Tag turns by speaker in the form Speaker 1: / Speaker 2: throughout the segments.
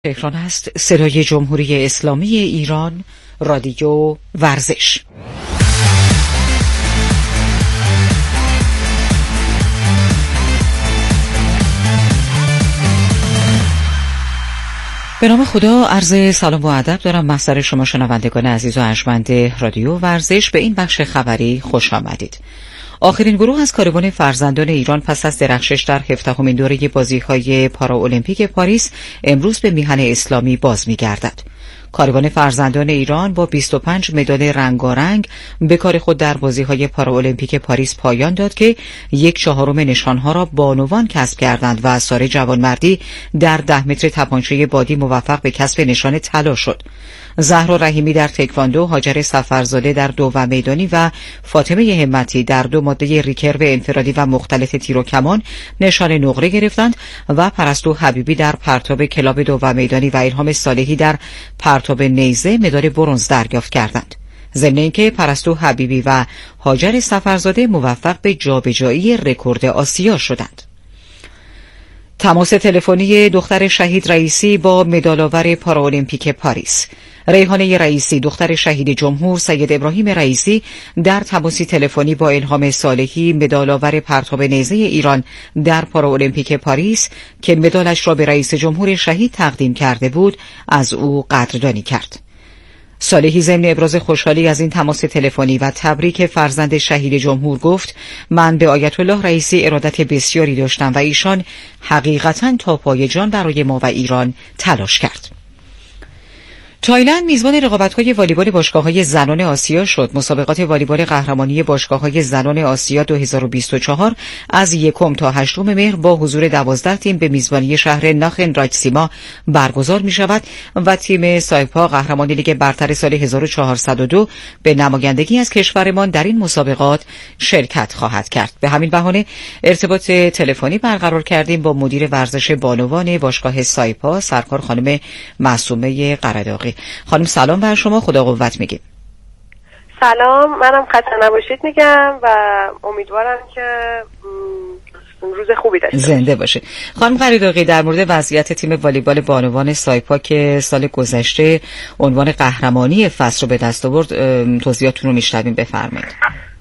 Speaker 1: تهران است. صدای جمهوری اسلامی ایران، رادیو ورزش. به نام خدا، عرض سلام و ادب دارم محضر شما شنوندگان عزیز و ارجمند رادیو ورزش. به این بخش خبری خوش آمدید. آخرین گروه از کاروان فرزندان ایران پس از درخشش در 17مین دوره بازی‌های پارالیمپیک پاریس امروز به میهن اسلامی باز می‌گردد. کاروان فرزندان ایران با 25 مدال رنگارنگ به کار خود در بازی‌های پارالیمپیک پاریس پایان داد که 1/4 نشانها را بانوان کسب کردند و ساره جوانمردی در 10 متر تپانچه بادی موفق به کسب نشان طلا شد. زهرا رحیمی در تکواندو، هاجر سفرزاده در دوم میدانی و فاطمه همتی در 2 ماده ریکرو انفرادی و مختلط تیر و کمان نشان نقره گرفتند و پرستو حبیبی در پرتاب کلاب دوم میدانی و الهام صالحی در پرتاب نیزه مدال برنز دریافت کردند. ضمن اینکه پرستو حبیبی و هاجر سفرزاده موفق به جابجایی رکورد آسیا شدند. تماس تلفنی دختر شهید رئیسی با مدال‌آور پارالیمپیک پاریس. ریحانه رئیسی، دختر شهید جمهور سید ابراهیم رئیسی، در تماسی تلفنی با الهام صالحی، مدال‌آور پرتاب نیزه ایران در پارالیمپیک پاریس که مدالش را به رئیس جمهور شهید تقدیم کرده بود، از او قدردانی کرد. صالحی ضمن ابراز خوشحالی از این تماس تلفنی و تبریک فرزند شهید جمهور گفت: من به آیت الله رئیسی ارادت بسیاری داشتم و ایشان حقیقتاً تا پای جان برای ما و ایران تلاش کرد. تایلند میزبان رقابت‌های والیبال باشگاه‌های زنان آسیا شد. مسابقات والیبال قهرمانی باشگاه‌های زنان آسیا 2024 از 1 تا 8 مهر با حضور 12 تیم به میزبانی شهر ناخن راجسیما برگزار می‌شود و تیم سایپا قهرمان لیگ برتر سال 1402 به نمایندگی از کشورمان در این مسابقات شرکت خواهد کرد. به همین بهانه ارتباط تلفنی برقرار کردیم با مدیر ورزش بانوان باشگاه سایپا، سرکار خانم معصومه قرداغی. خانم سلام بر شما، خدا قوت میگیم.
Speaker 2: سلام، منم خسته نباشید میگم و امیدوارم که روز خوبی داشته باشید.
Speaker 1: زنده باشید. خانم قرداغی، در مورد وضعیت تیم والیبال بانوان سایپا که سال گذشته عنوان قهرمانی فصل رو به دست آورد توضیحاتون رو میشنویم، بفرمایید.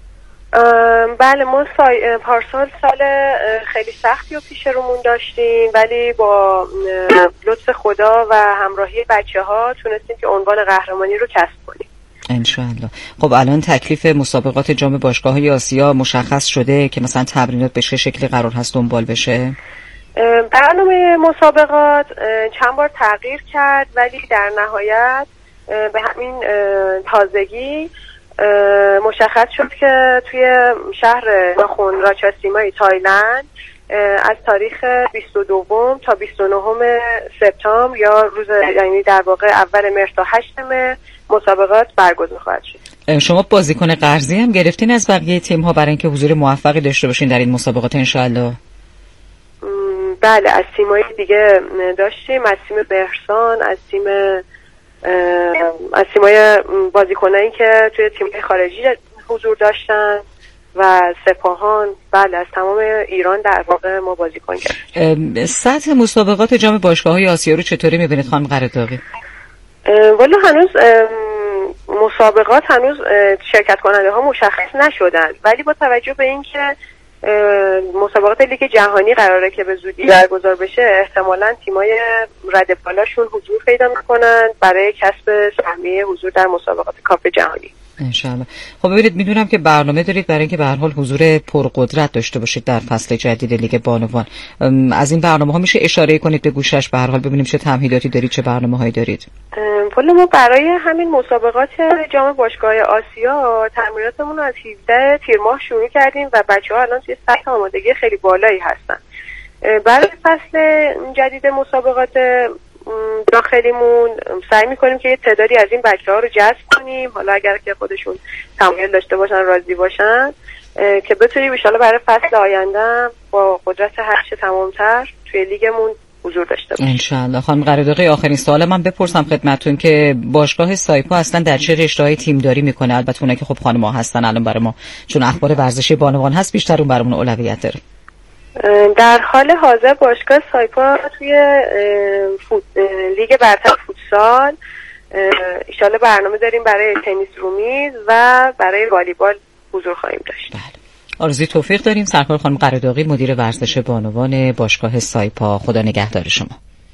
Speaker 2: بله، ما پارسال سال خیلی سختی رو پیش رومون داشتیم، ولی با لطف خدا و همراهی بچه‌ها تونستیم که عنوان قهرمانی رو کسب کنیم
Speaker 1: انشاءالله. خب الان تکلیف مسابقات جام باشگاه‌های آسیا مشخص شده که مثلا تمرینات به چه شکلی قرار هست دنبال بشه؟
Speaker 2: برنامه مسابقات چند بار تغییر کرد، ولی در نهایت به همین تازگی مشخص شد که توی شهر ناخن راچاسیمای تایلند از تاریخ 22 تا 29 سپتامبر یا یعنی در واقع اول مهر تا 8 مهر مسابقات برگزار خواهد شد.
Speaker 1: شما بازیکن قرضی هم گرفتین از بقیه تیم ها برای اینکه حضور موفقی داشته باشین در این مسابقات انشاءالله؟
Speaker 2: بله، از تیم‌های دیگه داشتیم، از تیم بهرسان، از تیمای بازیکنایی که توی تیم‌های خارجی حضور داشتن و سپاهان. بله، از تمام ایران در واقع ما بازیکن گرفتیم.
Speaker 1: سطح مسابقات جام باشگاه‌های آسیا رو چطوری می‌بینید خانم قرداغی؟
Speaker 2: والا هنوز مسابقات هنوز شرکت کننده ها مشخص نشدن، ولی با توجه به اینکه مسابقات لیگ جهانی قراره که به زودی برگزار بشه، احتمالاً تیمای رده بالاشون حضور پیدا میکنن برای کسب سهمیه حضور در مسابقات کاپ جهانی
Speaker 1: انشاءالله. خب ببینید، میدونم که برنامه دارید برای اینکه به هر حال حضور پرقدرت داشته باشید در فصل جدید لیگ بانوان. از این برنامه‌ها میشه اشاره کنید به گوشش به هر حال ببینیم چه تمهیداتی دارید، چه برنامه‌هایی دارید؟
Speaker 2: والا ما برای همین مسابقات جام باشگاه آسیا تمریناتمون رو از 17 تیر ماه شروع کردیم و بچه‌ها الان توی سطح آمادگی خیلی بالایی هستن. برای فصل جدید مسابقات داخلیمون سعی میکنیم که یه تعدادی از این بچه‌ها رو جذب کنیم، حالا اگر که خودشون تمایل داشته باشن، راضی باشن، که بتونیم ان شاءالله برای فصل آینده با قدرت هرچه تمام‌تر توی لیگمون حضور داشته باشیم
Speaker 1: انشاءالله. خانم قرداغی، آخرین سوال من بپرسم خدمتتون که باشگاه سایپا اصلا در چه رشته‌های تیم‌داری میکنه؟ البته اونایی که خب خانم‌ها هستن الان برای ما، چون اخبار ورزشی بانوان هست، بیشتر اون برامون اولویت داره.
Speaker 2: در حال حاضر باشگاه سایپا توی لیگ برتر فوتسال انشالله برنامه داریم برای تنیس رومیز و برای والیبال حضور خواهیم داشت.
Speaker 1: بله. آرزوی توفیق داریم. سرکار خانم قراداغی، مدیر ورزش بانوان باشگاه سایپا، خدا نگهدار شما.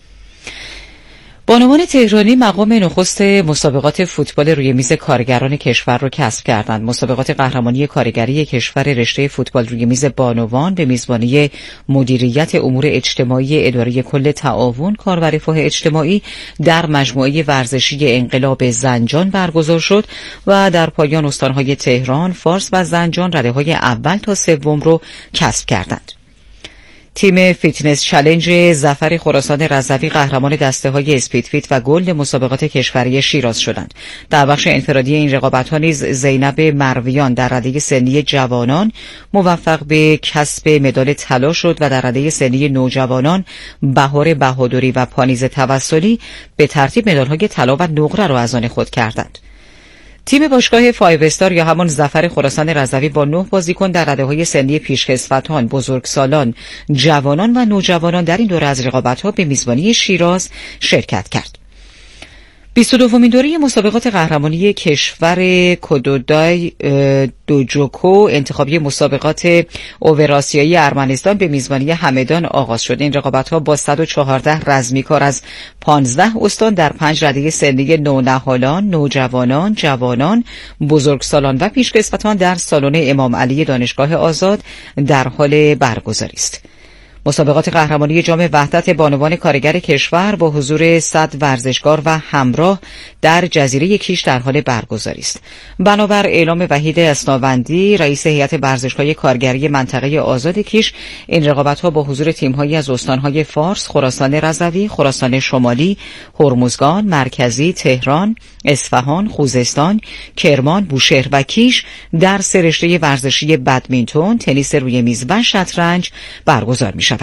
Speaker 1: بانوان تهرانی مقام نخست مسابقات فوتبال روی میز کارگران کشور را کسب کردند. مسابقات قهرمانی کارگری کشور رشته فوتبال روی میز بانوان به میزبانی مدیریت امور اجتماعی اداره کل تعاون کار و رفاه اجتماعی در مجموعه ورزشی انقلاب زنجان برگزار شد و در پایان استانهای تهران، فارس و زنجان رده‌های اول تا سوم را کسب کردند. تیم فیتنس چالش ظفر خراسان رضوی قهرمان دسته‌های اسپیدفیت و گلد مسابقات کشوری شیراز شدند. در بخش انفرادی این رقابت‌ها نیز زینب مرویان در رده سنی جوانان موفق به کسب مدال طلا شد و در رده سنی نوجوانان بهار بهادری و پانیز توسلی به ترتیب مدال‌های طلا و نقره را از آن خود کردند. تیم باشگاه فایو استار یا همان ظفر خراسان رضوی با 9 بازیکن در رده‌های سنی پیشکسوتان، بزرگسالان، جوانان و نوجوانان در این دوره از رقابت‌ها به میزبانی شیراز شرکت کرد. 22مین دوره مسابقات قهرمانی کشور کودودای دوجوکو انتخابی مسابقات اووراسیایی ارمنستان به میزبانی همدان آغاز شد. این رقابت‌ها با 114 رزمیکار از 15 استان در 5 رده سنی نونهالان، نوجوانان، جوانان، بزرگسالان و پیشکسوتان در سالن امام علی دانشگاه آزاد در حال برگزاری است. مسابقات قهرمانی جام وحدت بانوان کارگر کشور با حضور 100 ورزشکار و همراه در جزیره کیش در حال برگزاری است. بنابر اعلام وحید اسناوندی، رئیس هیئت ورزشگاه کارگری منطقه آزاد کیش، این رقابت‌ها با حضور تیم‌هایی از استان‌های فارس، خراسان رضوی، خراسان شمالی، هرمزگان، مرکزی، تهران، اصفهان، خوزستان، کرمان، بوشهر و کیش در سه رشته ورزشی بدمینتون، تنیس روی میز و شطرنج برگزار می‌شود.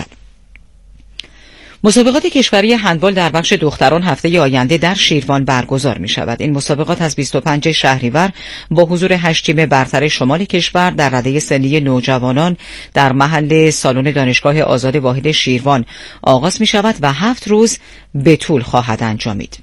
Speaker 1: مسابقات کشوری هندبال در بخش دختران هفته آینده در شیروان برگزار می شود. این مسابقات از 25 شهریور با حضور 8 تیم برتر شمال کشور در رده سنی نوجوانان در محل سالن دانشگاه آزاد واحد شیروان آغاز می شود و 7 روز به طول خواهد انجامید.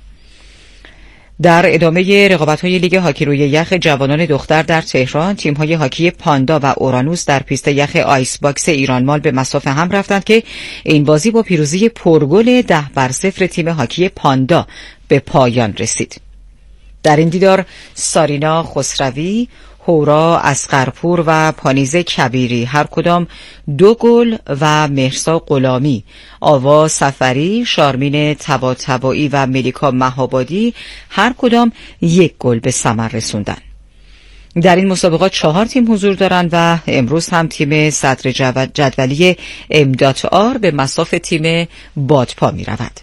Speaker 1: در ادامه رقابت‌های لیگ هاکی روی یخ جوانان دختر در تهران، تیم‌های هاکی پاندا و اورانوس در پیست یخ آیس باکس ایرانمال به مصاف هم رفتند که این بازی با پیروزی پرگل 10-0 تیم هاکی پاندا به پایان رسید. در این دیدار سارینا خسروی، هورا اصغرپور و پانیزه کبیری هر کدام 2 گل و مهرسا غلامی، آوا سفری، شارمین طباطبایی و ملیکا مهابادی هر کدام 1 گل به ثمر رسوندند. در این مسابقات 4 تیم حضور دارند و امروز هم تیم صدر جدولی ام.آر به مصاف تیم بادپا می رود.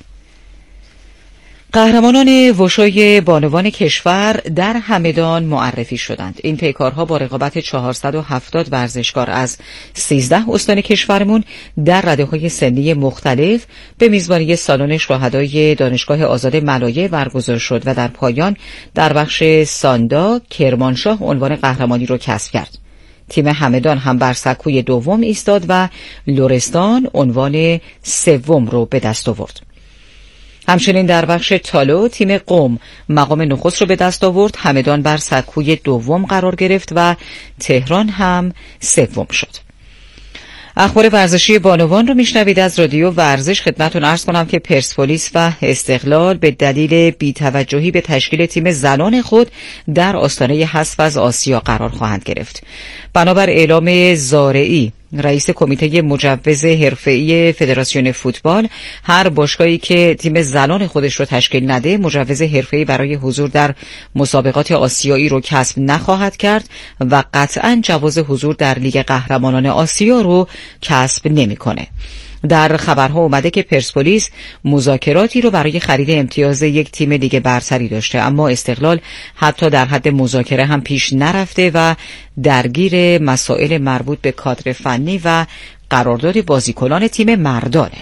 Speaker 1: قهرمانان وشوی بانوان کشور در همدان معرفی شدند. این پیکارها با رقابت 470 ورزشکار از 13 استان کشورمون در رده‌های سنی مختلف به میزبانی سالن شهدای دانشگاه آزاد ملایه برگزار شد و در پایان در بخش ساندا کرمانشاه عنوان قهرمانی را کسب کرد. تیم همدان هم بر سکوی دوم ایستاد و لرستان عنوان سوم را به دست آورد. همچنین در بخش تالو تیم قم مقام نخست رو به دست آورد، همدان بر سکوی دوم قرار گرفت و تهران هم سوم شد. اخبار ورزشی بانوان رو میشنوید از رادیو ورزش. خدمتتون عرض کنم که پرسپولیس و استقلال به دلیل بی‌توجهی به تشکیل تیم زنان خود در آستانه حذف از آسیا قرار خواهند گرفت. بنابر اعلام زارعی رئیس کمیته مجوز حرفه‌ای فدراسیون فوتبال، هر باشگاهی که تیم زنان خودش رو تشکیل نده مجوز حرفه‌ای برای حضور در مسابقات آسیایی رو کسب نخواهد کرد و قطعاً جواز حضور در لیگ قهرمانان آسیا رو کسب نمی‌کنه. در خبرها اومده که پرسپولیس مذاکراتی رو برای خرید امتیاز یک تیم لیگ برتری داشته، اما استقلال حتی در حد مذاکره هم پیش نرفته و درگیر مسائل مربوط به کادر فنی و قرارداد بازیکنان تیم مردانه.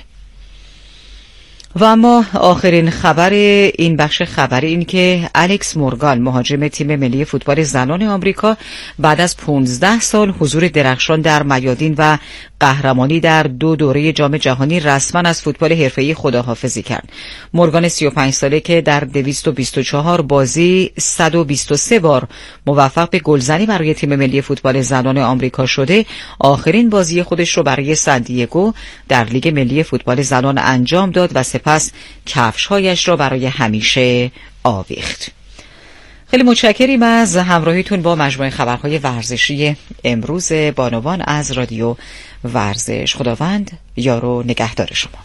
Speaker 1: و اما آخرین خبر این بخش خبری این که الکس مورگان مهاجم تیم ملی فوتبال زنان آمریکا بعد از 15 سال حضور درخشان در میادین و قهرمانی در 2 دوره جام جهانی رسما از فوتبال حرفه‌ای خداحافظی کرد. مورگان 35 ساله که در 224 بازی 123 بار موفق به گلزنی برای تیم ملی فوتبال زنان آمریکا شده، آخرین بازی خودش رو برای سن دیگو در لیگ ملی فوتبال زنان انجام داد و سپس کفش‌هایش را برای همیشه آویخت. خیلی متشکریم از همراهیتون با مجموعه خبرهای ورزشی امروز بانوان از رادیو ورزش. خداوند یار و نگهدار شما.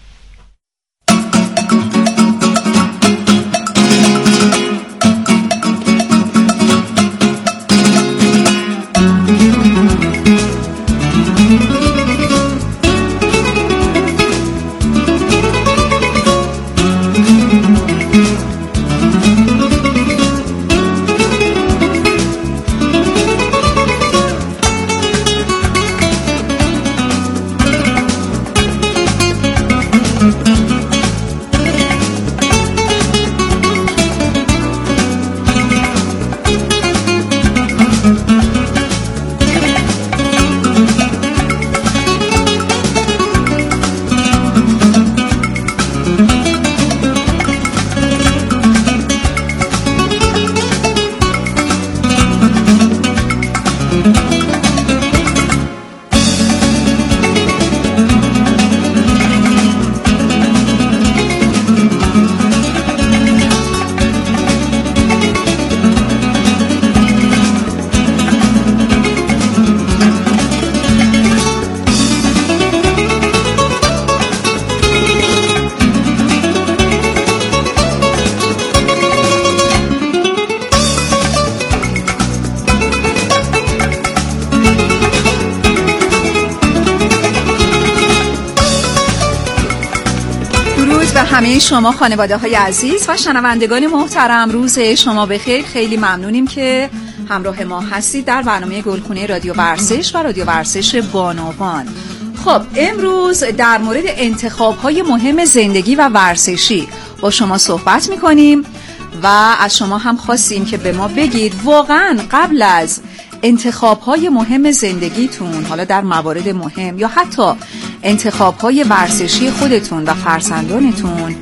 Speaker 3: همه شما خانواده های عزیز و شنوندگان محترم، روز شما بخیر. خیلی ممنونیم که همراه ما هستید در برنامه گلخونه رادیو ورزش و رادیو ورزش بانوان. خب امروز در مورد انتخاب های مهم زندگی و ورزشی با شما صحبت میکنیم و از شما هم خواستیم که به ما بگید واقعا قبل از انتخاب‌های مهم زندگیتون، حالا در موارد مهم یا حتی انتخاب‌های ورزشی خودتون و فرزندانتون،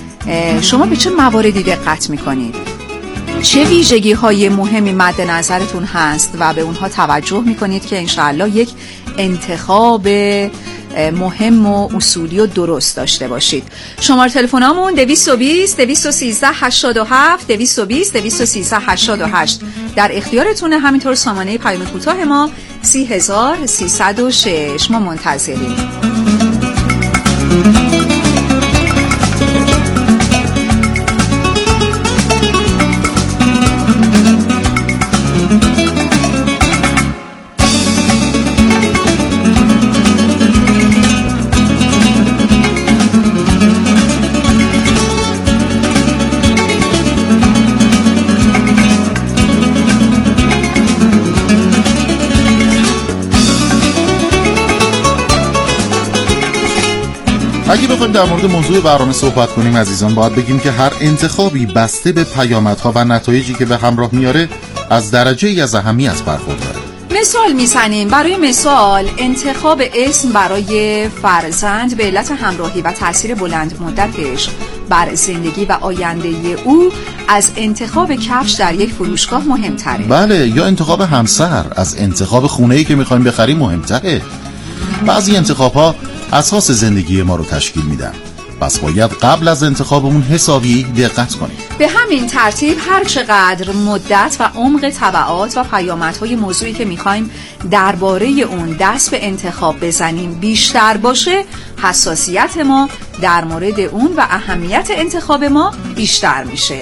Speaker 3: شما به چه مواردی دقت می‌کنید؟ چه ویژگی‌های مهمی مد نظرتون هست و به اونها توجه می‌کنید که انشاءالله یک انتخاب مهم و اصولی و درست داشته باشید؟ شماره تلفنمون 220 213 87 220 213 88 در اختیارتونه. همینطور سامانه پیام کوتاه ما 30306. ما منتظریم.
Speaker 4: اگه بخوایم در مورد موضوع برنامه صحبت کنیم عزیزان، باید بگیم که هر انتخابی بسته به پیامدها و نتایجی که به همراه میاره از درجه‌ای از اهمیت برخورداره.
Speaker 3: مثال میزنیم. برای مثال انتخاب اسم برای فرزند به علت همراهی و تأثیر بلند مدتش بر زندگی و آینده او از انتخاب کفش در یک فروشگاه مهمتره.
Speaker 4: بله، یا انتخاب همسر از انتخاب خونه‌ای که میخوایم بخریم مهمتره. بعضی انتخاب‌ها اساس زندگی ما رو تشکیل میدن، پس باید قبل از انتخابمون حسابی دقت کنیم.
Speaker 3: به همین ترتیب هر چقدر مدت و عمق تبعات و پیامدهای موضوعی که میخوایم درباره اون دست به انتخاب بزنیم بیشتر باشه، حساسیت ما در مورد اون و اهمیت انتخاب ما بیشتر میشه.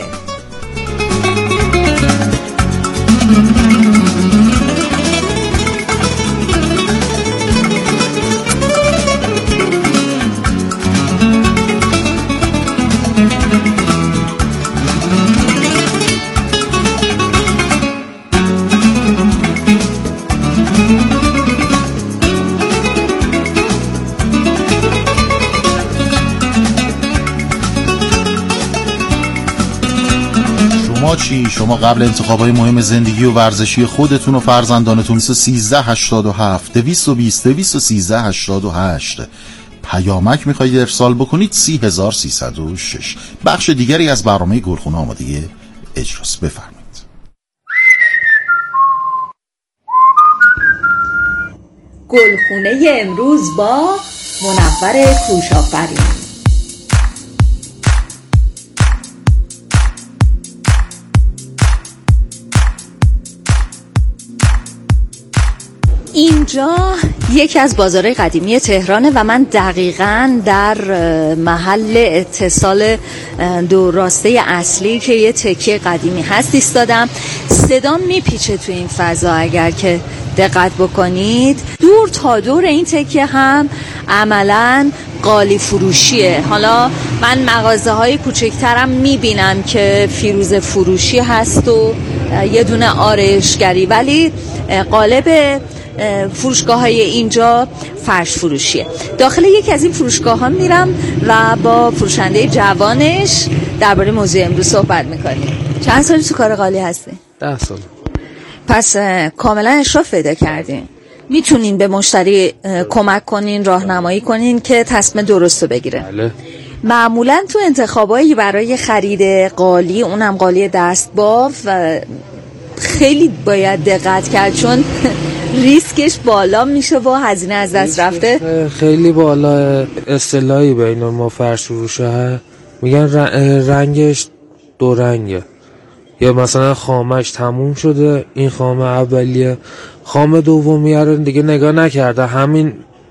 Speaker 4: شما چی؟ شما قبل انتخابای مهم زندگی و ورزشی خودتون و فرزندانتون 1387 220 213 88 پیامک میخواید ارسال بکنید 30306. بخش دیگری از برنامه گلخونه آماده اجراست. بفرمایید.
Speaker 3: گلخونه امروز با منور کوش‌آفرین. اینجا یکی از بازارهای قدیمی تهرانه و من دقیقاً در محل اتصال دو راسته اصلی که یه تکیه قدیمی هست ایستادم. صدام میپیچه تو این فضا اگر که دقت بکنید. دور تا دور این تکیه هم عملاً قالی فروشیه. حالا من مغازه های کوچکترم میبینم که فیروز فروشی هست و یه دونه آرایشگری، ولی قالب فروشگاه های اینجا فرش فروشیه. داخل یکی از این فروشگاه ها میرم و با فروشنده جوانش درباره موضوع امروز صحبت میکنیم. چند سالی تو کار قالی هستی؟
Speaker 5: 10 سال.
Speaker 3: پس کاملا اشراف پیدا کردین. میتونین به مشتری کمک کنین، راهنمایی کنین که تصمیم درست رو بگیره.
Speaker 5: بله.
Speaker 3: معمولا تو انتخابایی برای خرید قالی، اونم قالی دستباف، خیلی باید دقت کرد چون ریسکش بالا میشه و هزینه از دست رفته
Speaker 5: خیلی بالا. اصطلاحی بین ما فرش فروشه میگن رنگش دو رنگه، یا مثلا خامش تموم شده، این خامه اولیه، خامه دومیه رو دیگه نگاه نکرده، همین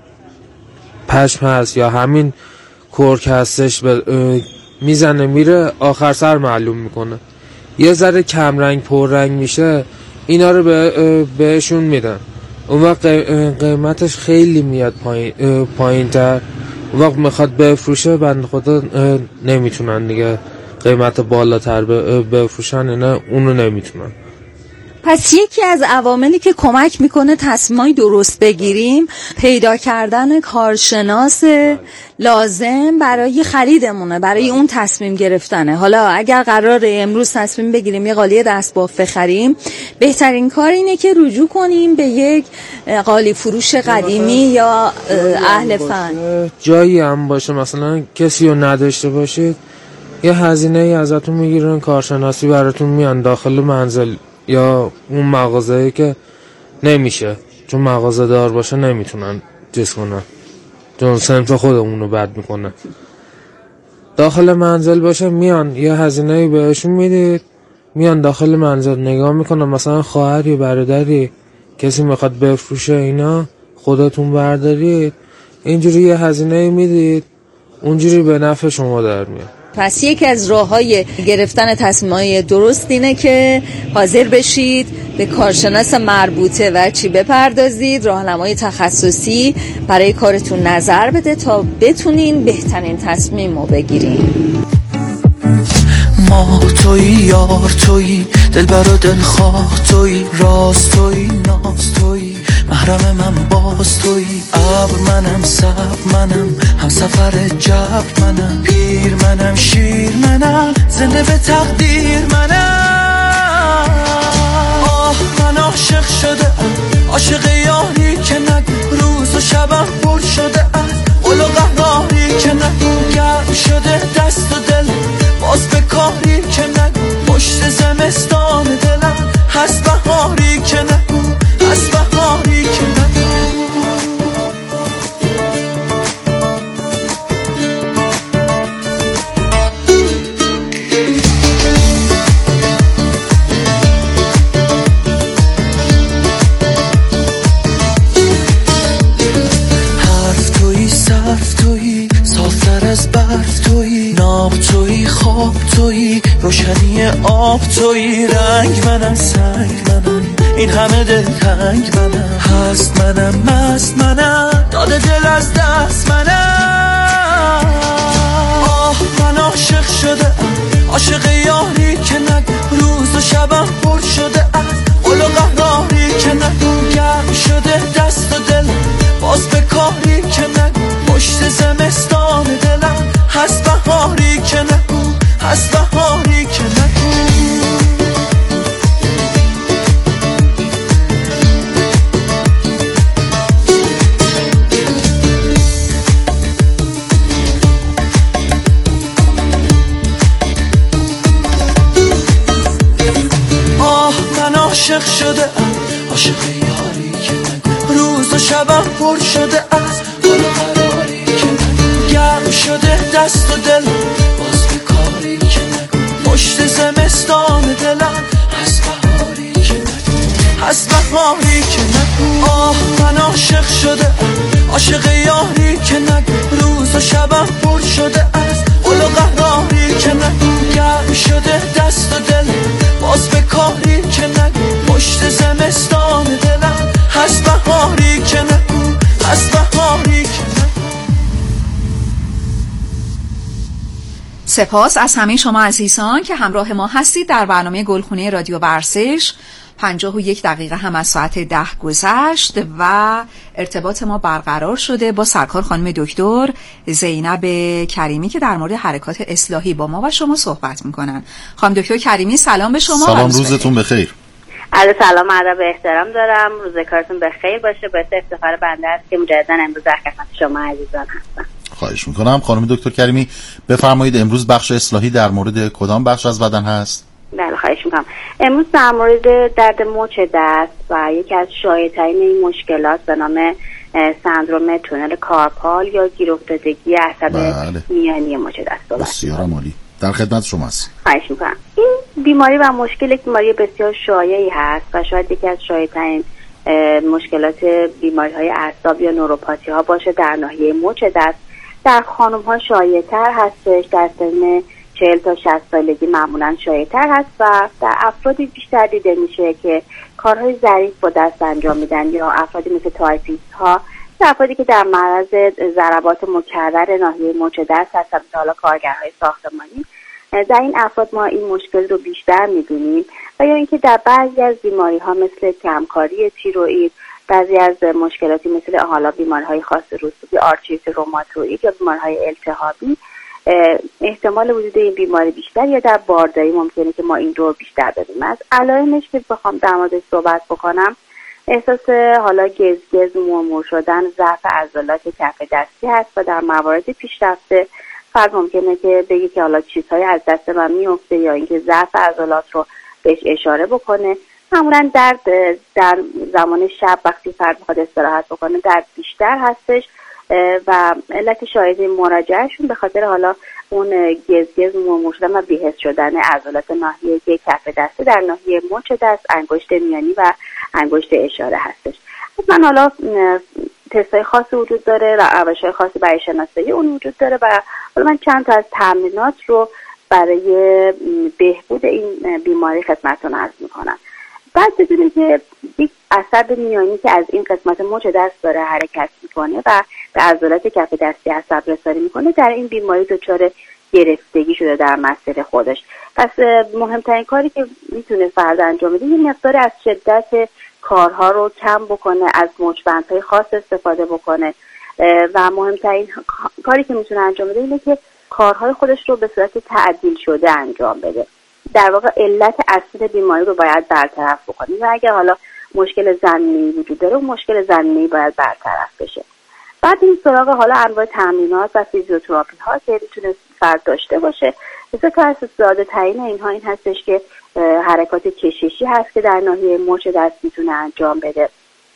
Speaker 5: پشم هست یا همین کرک هستش میزنه میره، آخر سر معلوم میکنه. یه ذره کم رنگ پر رنگ میشه، اینا رو بهشون میدن، اون وقت قیمتش خیلی میاد پایین تر. اون وقت میخواد بفروشه، بند خدا نمیتونن دیگه قیمت بالاتر بفروشن، اینا اونو نمیتونن.
Speaker 3: پس یکی از عواملی که کمک میکنه تصمیمای درست بگیریم پیدا کردن کارشناس لازم برای خریدمونه، برای اون تصمیم گرفتنه. حالا اگر قراره امروز تصمیم بگیریم یه قالی دستباف بخریم، بهترین کار اینه که رجوع کنیم به یک قالی فروش قدیمی یا اهل فن.
Speaker 5: جایی هم باشه مثلا کسی رو نداشته باشید، یه هزینه ای ازتون میگیرن، کارشناسی براتون میان داخل منزل یا اون مغازه‌ای که نمیشه، چون مغازه دار باشه نمیتونن چیز کنن، چون صنف خودمونو بد میکنه. داخل منزل باشه میان یه هزینه‌ای بهشون میدید، میان داخل منزل نگاه میکنن، مثلا خواهری برادری کسی میخواد بفروشه، اینا خودتون بردارید، اینجوری یه هزینه‌ای میدید، اونجوری به نفع شما در میاد.
Speaker 3: پس یکی از راه‌های گرفتن تصمیم‌های درست اینه که حاضر بشید به کارشناس مربوطه و چی بپردازید، راهنمای تخصصی برای کارتون نظر بده تا بتونین بهترین تصمیم رو بگیرین.
Speaker 6: ما توی یار توی دلبر و دلخواه توی راست توی ناز توی محرم من باز توی ابر منم سب منم هم سفر جب منم پیر منم شیر منم زنده به تقدیر منم. آه من عاشق شده عاشق یاری که نگو روز و شبم پر شده قل و قهاری که نگو گرم شده دست و دل باز به کاری که نگو پشت زمستان دلم هست بهاری که نگو هست بهاری که نگو. حرف توی صرف توی صافتر از برف توی ناب توی خواب توی روشنی آب توی رنگ منم سنگ منم این همه دلتنگ منم هست منم مست منم داده دل از دست منم. آه من عاشق شده عاشق یاری که نگو روز و شبم پر شده قل و قهاری که نگو گرم شده دست و دل باز به کاری که نگو پشت زمستان دلم هست بهاری که نگو هست بهاری که نگو. عاشق شده عاشق یاری که نگو روز و شبم پر شده از حال قراری که نگو گرم شده دست و دل باز به کاری که نگو پشت زمستان دلم از بهاری که نگو از بهاری که نگو آه من عاشق شده عاشق یاری که نگو روز و شبم پر شده از حال قراری که نگو گرم شده دست و دل باز به کاری که نگو پشت زمستان دلم از بهاری که نگو از بهاری که نگو.
Speaker 3: سپاس از همه شما عزیزان که همراه ما هستید در برنامه گلخونه رادیو ورزش. 51 دقیقه هم از ساعت 10 گذشت و ارتباط ما برقرار شده با سرکار خانم دکتر زینب کریمی که در مورد حرکات اصلاحی با ما و شما صحبت میکنن. خانم دکتر کریمی سلام به شما.
Speaker 4: سلام، روزتون بخیر.
Speaker 7: عرض سلام ادب احترام دارم. روز کارتون بخیر باشه. باعث افتخار بنده است که مجددا امروز در خدمت شما عزیزان هستم.
Speaker 4: خواهش میکنم. خانم دکتر کریمی بفرمایید امروز بخش اصلاحی در مورد کدام بخش از بدن هست؟
Speaker 7: بله خواهش میکنم. امروز در مورد درد مچ دست و یکی از شایع‌ترین این مشکلات به نام سندروم تونل کارپال یا گیر افتادگی عصب میانی مچ دست صحبت.
Speaker 4: بسیار عالی، در خدمت شما هستم.
Speaker 7: خواهش میکنم. این بیماری و مشکل بیماری بسیار شایعی هست و شاید یکی از شایع‌ترین مشکلات بیماری‌های اعصاب یا نوروپاتی ها باشه در ناحیه مچ دست. در خانم‌ها شایع‌تر هستش، در سن 40 تا 60 سالگی معمولا شایع‌تر هست و در افرادی بیشتر دیده میشه که کارهای ظریف با دست انجام میدن یا افرادی مثل تایپیست ها، افرادی که در معرض ضربات مکرر ناحیه مچ دست هستن، مثل کارگرهای ساختمانی. در این افراد ما این مشکل رو بیشتر می‌بینیم و یا اینکه در بعضی از بیماری‌ها مثل کمکاری تیروئید، بعضی از مشکلاتی مثل حالا بیماری‌های خاص رطوبی، آرتریت روماتوئید یا بیماری‌های التهابی احتمال وجود این بیماری بیشتر یا در بارداری ممکنه که ما این رو بیشتر ببینیم. از علائمش که بخوام در موردش صحبت بکنم، احساس حالا گزگز، مورمور شدن، ضعف عضلات کف دستی هست و در موارد پیشرفته فرد ممکنه که بگه که حالا چیزهای از دست من میفته یا اینکه ضعف عضلات رو بهش اشاره بکنه. معمولا در زمان شب وقتی فرد میخواد استراحت بکنه درد بیشتر هستش و علت شاید مراجعهشون به خاطر حالا اون گزگز، مورمور شدن و بی‌حس شدن عضلات ناحیه کف دست در ناحیه مچ دست، انگشت میانی و انگشت اشاره هستش. حتما حالا تست‌های خاصی وجود داره، روش‌های خاصی برای شناسایی اون وجود داره و حالا من چند تا از تمرینات رو برای بهبود این بیماری خدمتتون عرض می‌کنم. بعد بدونیم که یک عصب میانی که از این قسمت مچ دست داره حرکت میکنه و به عضلات کف دستی عصب رسانی میکنه، در این بیماری دچار گرفتگی شده در مسیر خودش. پس مهمترین کاری که میتونه فرد انجام بده یه مقدار از شدت کارها رو کم بکنه، از مچبندهای خاص استفاده بکنه و مهمترین کاری که میتونه انجام بده اینه که کارهای خودش رو به صورت تعدیل شده انجام بده. در واقع علت اصلی بیماری رو باید برطرف بکنیم و اگر حالا مشکل زمینی وجود داره، اون مشکل زمینی باید برطرف بشه. بعد این سراغ حالا انواع تمرینات و فیزیوتراپی ها که میتونه فرد داشته باشه. مثلا تا از ساده تعیین اینها این هستش که حرکات کششی هست که در ناحیه مچ دست میتونه انجام بده.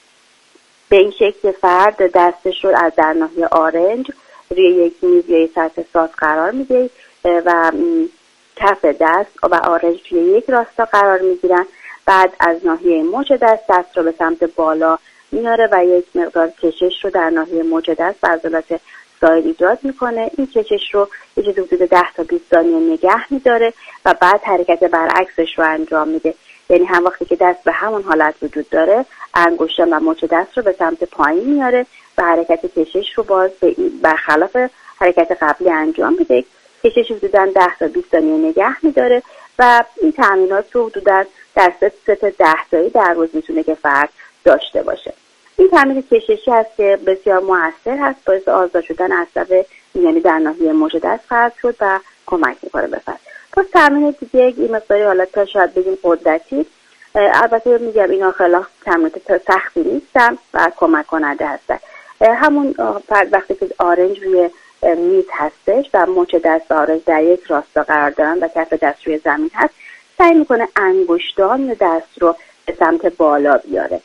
Speaker 7: به این شکل فرد دستش رو از در ناحیه آرنج روی یک میز یا یک سطح ساز قرار میده و کف دست و آرنج توی یک راستا قرار میگیرن. بعد از ناحیه مچ دست رو به سمت بالا میاره و یک مقدار کشش رو در ناحیه مچ دست و عضلات ساعد ایجاد میکنه. این کشش رو یه چیز حدود 10 تا 20 ثانیه نگه میداره و بعد حرکت برعکسش رو انجام میده. یعنی هم وقتی که دست به همون حالت وجود داره، انگشتان و مچ دست رو به سمت پایین میاره و حرکت کشش رو باز برخلاف حرکت قبلی انجام میده. کشش حدوداً 10 تا 20 ثانیه نگه میداره و این تمرینات رو حدوداً در ست 10 تایی در روز میتونه که فرد داشته باشه. این تمرین کششی هست که بسیار موثر هست، باعث آزاد شدن عصب میانی در ناحیه مچ دست خواهد شد و کمک میکنه به فرد. پس تمرین دیگه این مقداری حالا تا شاید بگیم قدرتی، البته میگم اینا خیلی تمرینات سختی نیستن و کمک کننده هستن. همون فرد وقتی که آرنج روی میز هستش و مچ دست و آرنج در یک راستا قرار دارن و کف دست روی زمین هست، سعی میکنه انگشتان دست رو به سمت بالا بیاره.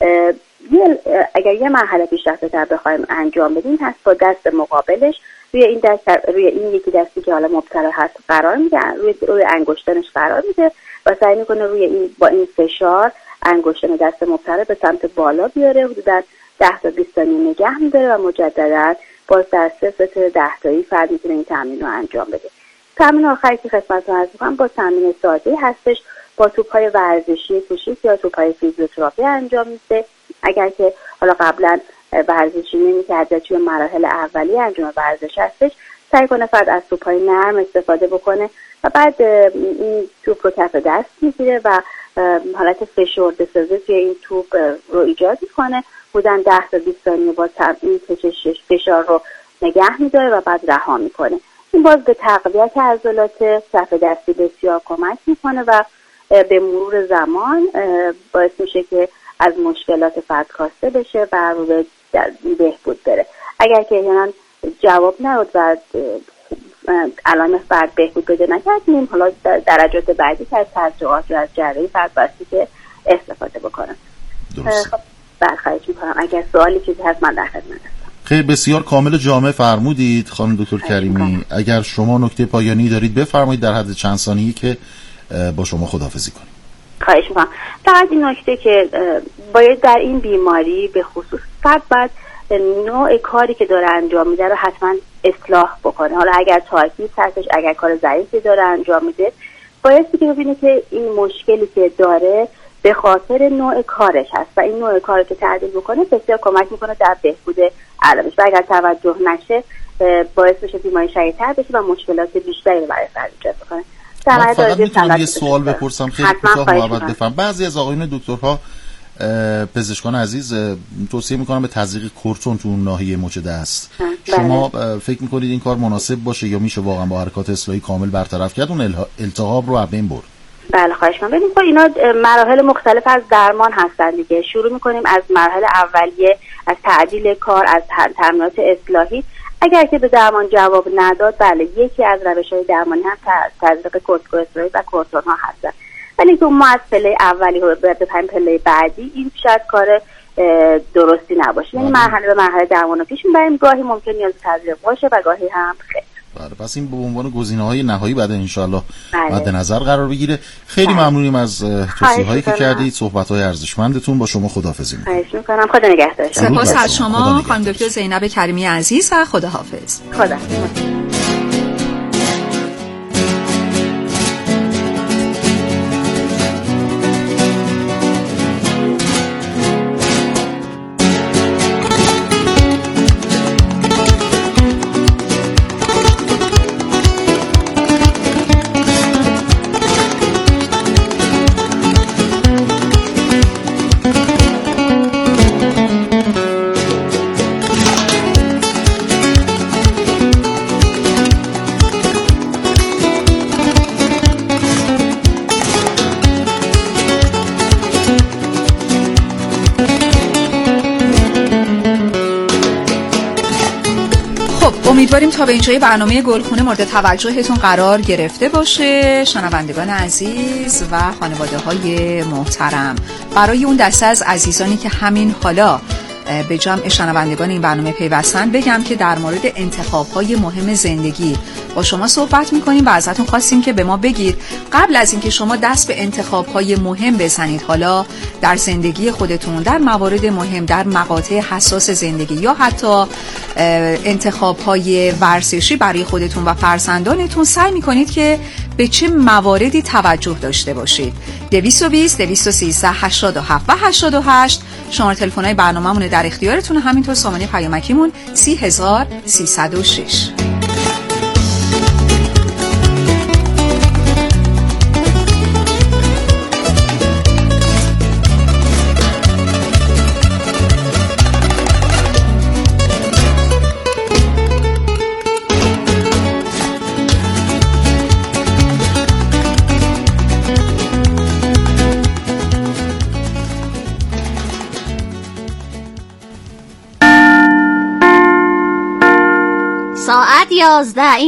Speaker 7: اگر یه مرحله پیشرفته‌تر بخوایم انجام بدیم هست با دست مقابلش روی این یکی دستی که حالا مبتلا هست قرار میده، روی انگشتانش قرار میده و سعی میکنه با این فشار انگشتان دست مبتلا به سمت بالا بیاره، حدوداً 10 تا 20 ثانیه نگه می‌داره و مجدداً باز در 3 ست 10 تایی فرد میتونه این تمرین رو انجام بده. تمرین آخری که خدمتتون عرض می‌کنم با تمرین ساده هستش، با توپ‌های ورزشی کوچیک یا توپ‌های فیزیوتراپی انجام میشه. اگر که حالا قبلا ورزشی نمی‌کرده توی مراحل اولیه انجام ورزش هستش، سعی کنه فرد از توپ‌های نرم استفاده بکنه و بعد این توپ رو کف دست میگیره و حالت فشرده سازی توی این توپ رو ایجاد میکنه. بودن 10 تا 20 ثانیه با این فشار رو نگه میداره و بعد رها میکنه. این باز به تقویت عضلات کف دستی بسیار کمک میکنه و به مرور زمان باعث میشه که از مشکلات فرد کاسته بشه و رو به بهبود بره. اگر که احیانا جواب نداد و علائم فرد بهبود پیدا نکردیم، حالا درجات بعدی که از تجربات و از جراحی فرد باستی که استفاده بکنم. خب برخواهش میکنم اگر سوالی چیزی هست من در خدمت هستم.
Speaker 4: خیلی بسیار کامل جامع فرمودید خانم دکتر کریمی. اگر شما نکته پایانی دارید بفرمایید در حد چند ثانیه‌ای که با شما خداحافظی کنیم.
Speaker 7: خواهش میکنم. فقط این نکته که باید در این بیماری به خصوص فرد باید نوع کاری که داره انجام میده رو حتما اصلاح بکنه. حالا اگر تاکید هستش، اگر کار ضعیفی داره انجام میده، باید که ببینه که این مشکلی که داره به خاطر نوع کارش هست و این نوع کاری که تعدیل بکنه بسیار کمک میکنه در بهبود علائمش و اگر توجه نشه باعث میشه بیماری شدیدتر بشه و مشکلات بیشتری رو برای فرد ایجاد کنه.
Speaker 4: من فقط میتونم یه سوال بپرسم خیلی کوتاه محبت بفرم. بعضی از آقایون دکترها پزشکان عزیز توصیه میکنم به تزریق کورتون تو ناحیه مچ دست. شما فکر میکنید این کار مناسب باشه یا میشه واقعا با حرکات اصلاحی کامل برطرف کرد اون التهاب رو از بین برد؟
Speaker 7: بله خواهش می‌کنم. ببینید اینا مراحل مختلف از درمان هستن دیگه. شروع میکنیم از مراحل اولیه، از تعدیل کار، از تمرینات اصلاحی. اگر که به درمان جواب نداد، بله یکی از روش‌های درمانی هم تزریق کورتیکوستروئید و کورتون ها هستن. ولی تو ما از پله اولی رو به پله بعدی این شاید کار درستی نباشه. یعنی مرحله به مرحله درمان رو پیش میبریم. گاهی ممکن نیاز تزریق باشه و گاهی هم خیر.
Speaker 4: بله پس این به عنوان گزینه‌های نهایی بعد انشالله مد نظر قرار بگیره. خیلی ممنونیم از توصیه‌هایی که کردید، صحبت‌های ارزشمندتون. با شما خداحافظی می‌کنم.
Speaker 7: خواهش می‌کنم. خدا نگهدار.
Speaker 3: سپاس از شما خانم دکتر زینب کریمی عزیز و خداحافظ.
Speaker 7: خدا.
Speaker 3: امیدواریم تا به اینجای برنامه گلخونه مورد توجهتون قرار گرفته باشه شنوندگان عزیز و خانواده‌های محترم. برای اون دسته از عزیزانی که همین حالا به جمع شنوندگان این برنامه پیوستن بگم که در مورد انتخاب‌های مهم زندگی با شما صحبت می‌کنیم و ازتون خواستیم که به ما بگید قبل از اینکه شما دست به انتخاب‌های مهم بزنید، حالا در زندگی خودتون، در موارد مهم، در مقاطع حساس زندگی یا حتی انتخاب‌های ورزشی برای خودتون و فرزندانتون، سعی می‌کنید که به چه مواردی توجه داشته باشید. 220 213 87 و 88 شماره تلفن‌های برنامه‌مون در اختیارتون، همینطور سامانه پیامکیمون 30306.
Speaker 8: ساعت 11.